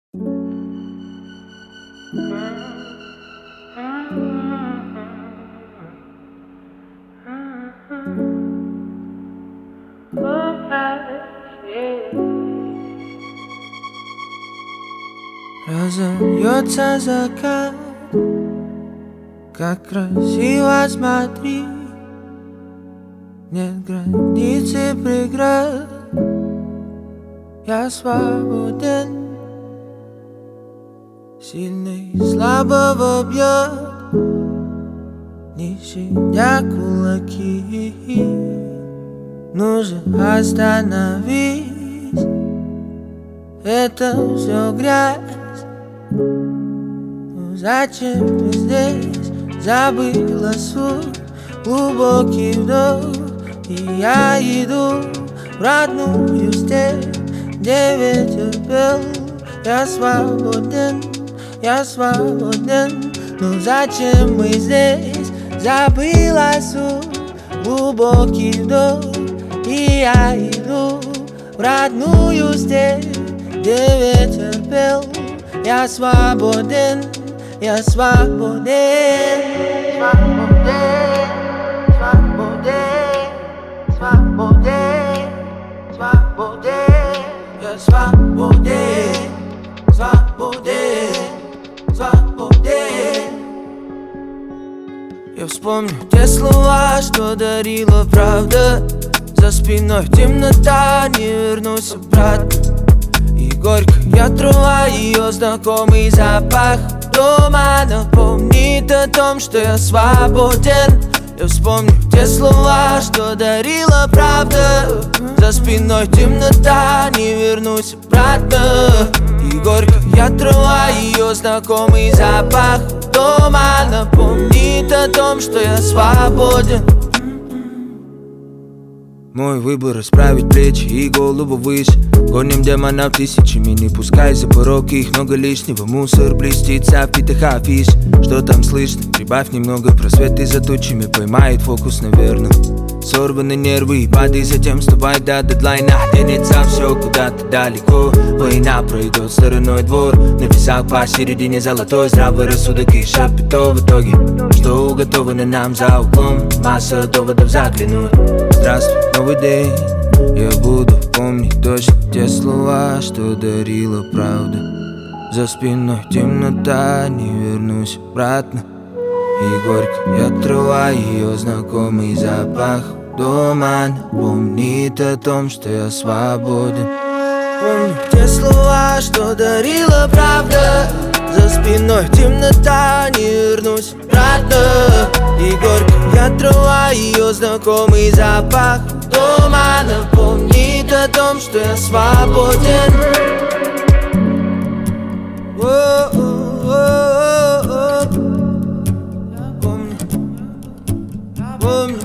Разольется закат, как красиво смотри. Нет границ и преград, я свободен. Сильный слабого бьет, не щадя кулаки. Нужно остановить, это все грязь. Но зачем ты здесь? Забыла суть. Глубокий вдох, и я иду в родную степь, где ветер пел. Я свободен, я свободен. Но зачем мы здесь? Забыла суть. Глубокий вдох, и я иду в родную степь, где ветер пел. Я свободен, я свободен. Свободен, свободен, свободен, свободен. Я свободен, свободен, свободен. Я вспомню те слова, что дарила правда. За спиной темнота, не вернусь обратно. И горькая трава, ее знакомый запах дома напомнит о том, что я свободен. Я вспомню те слова, что дарила правда. За спиной темнота, не вернусь обратно. И горькая трава, ее знакомый запах дома напомнит о том, что я свободен. Мой выбор расправить плечи и голову выше. Гоним демонов тысячами, не пускай за порог их много лишнего. Мусор блестит в впитых афиш. Что там слышно? Прибавь немного просветы за тучами, поймает фокус, наверное. Сорваны нервы и падай, затем вставай до дедлайна. Тянется все куда-то далеко. Война пройдет стороной двор. На весах посередине золотой здравый рассудок и шапито в итоге. Что уготовано нам за углом, масса доводов заглянуть. Здравствуй, новый день. Я буду помнить точно те слова, что дарила правда. За спиной темнота, не вернусь обратно. И горькая трава, ее знакомый запах дома напомнит о том, что я свободен. Помню те слова, что дарила правда. За спиной темнота, не вернусь обратно. И горькая трава, ее знакомый запах дома напомнит о том, что я свободен. Помню,